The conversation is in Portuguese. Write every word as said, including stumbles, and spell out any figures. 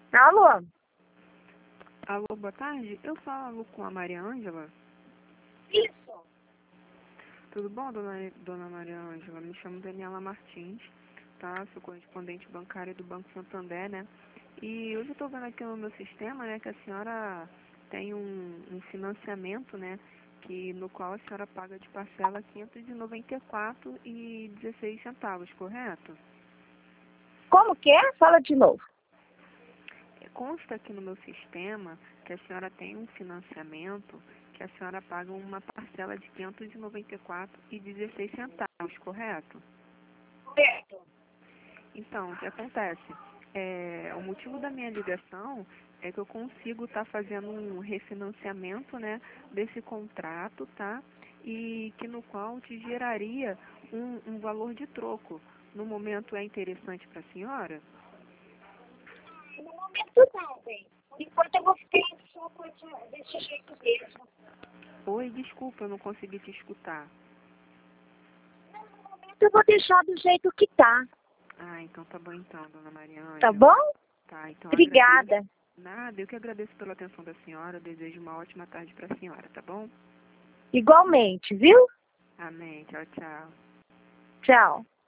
Alô? Alô, boa tarde. Eu falo com a Maria Ângela. Isso. Tudo bom, dona, dona Maria Ângela? Me chamo Daniela Martins, tá? Sou correspondente bancária do Banco Santander, né? E hoje eu estou vendo aqui no meu sistema, né, que a senhora tem um, um financiamento, né, que, no qual a senhora paga de parcela quinhentos e noventa e quatro reais e dezesseis centavos, correto? Como que é? Fala de novo. Consta aqui no meu sistema que a senhora tem um financiamento que a senhora paga uma parcela de quinhentos e noventa e quatro reais e dezesseis centavos, correto? Correto. Então, o que acontece? É, o motivo da minha ligação é que eu consigo estar fazendo um refinanciamento, né, desse contrato, tá? E que no qual te geraria um, um valor de troco. No momento é interessante para a senhora? No momento não, bem. Por enquanto eu vou ficar só com esse- desse jeito mesmo. Oi, desculpa, eu não consegui te escutar. No momento eu vou deixar do jeito que tá. Ah, então tá bom então, dona Maria Ângela. Tá bom? Tá, então Obrigada. agradeço. Nada, eu que agradeço pela atenção da senhora, desejo uma ótima tarde para a senhora, tá bom? Igualmente, viu? Amém, tchau, tchau. Tchau.